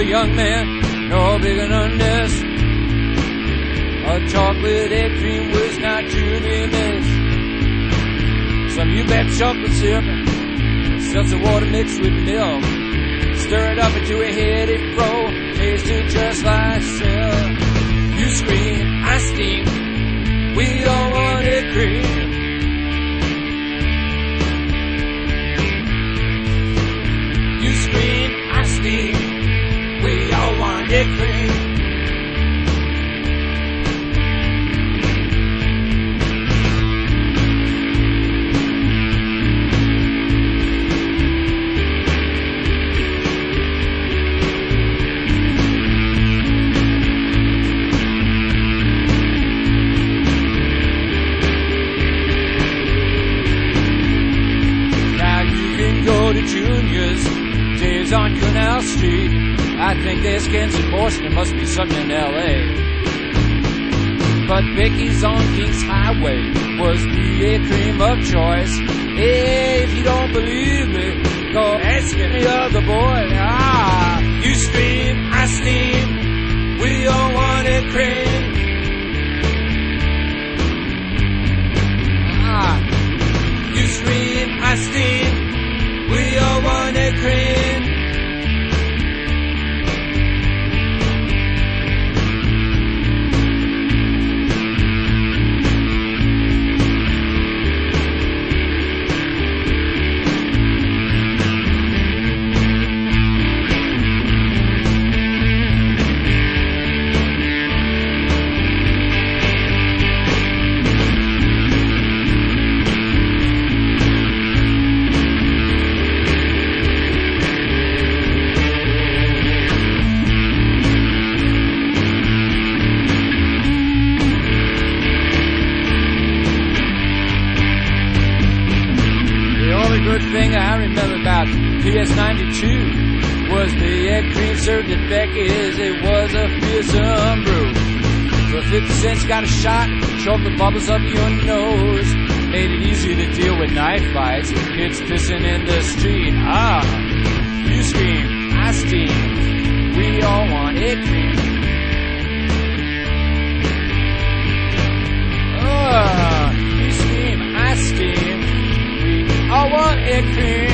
a young man, no bigger than this. A chocolate egg cream was not to be missed. Some you bet chocolate syrup, seltzer water mixed with milk. Stir it up into a heady fro, tasted just like silk. You scream, I steam, we don't want it cream. You scream, I steam, we all want it cream. Junior's days on Canal Street. I think there's cans in Boston, there must be something in L.A. But Vicky's on Kings Highway was the egg cream of choice. Hey, if you don't believe me, go ask any other boy. Ah, you scream, I steam, we all want it cream. Ah, you scream, I steam, we all want it cream. Good thing I remember about PS92 was the egg cream served at Becky's. It was a fearsome brew. For 50 cents, got a shot, chocolate bubbles up your nose. Made it easy to deal with knife fights, kids pissing in the street. Ah, you scream, I steam, we all want egg cream. Ah, you scream, I steam, I want egg cream.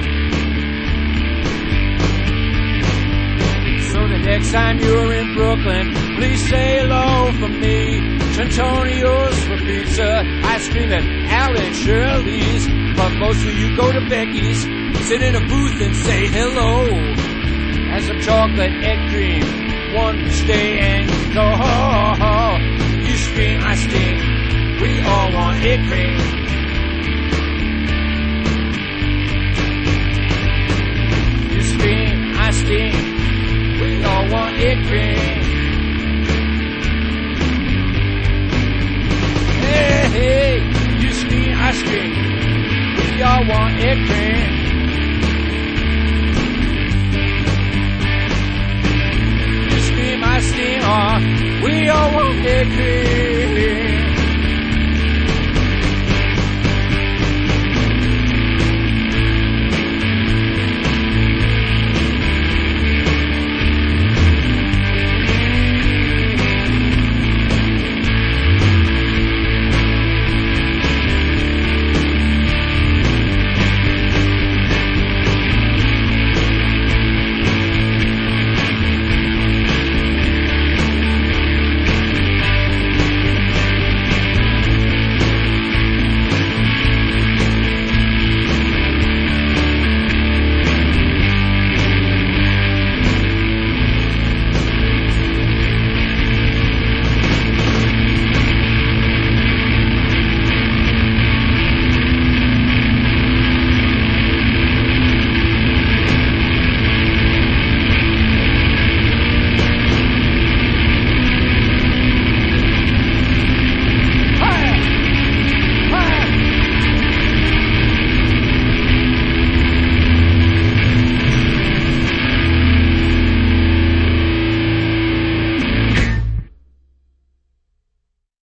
So the next time you're in Brooklyn, please say hello from me. Antonio's for pizza, ice cream at Alan Shirley's. But mostly you go to Becky's, sit in a booth and say hello. And some chocolate egg cream, one stay and go. You scream, I steam, we all want egg cream. I steam, we all want egg cream. Hey, hey, you scream, I scream, we all want egg cream. You scream, I steam, we all want egg cream.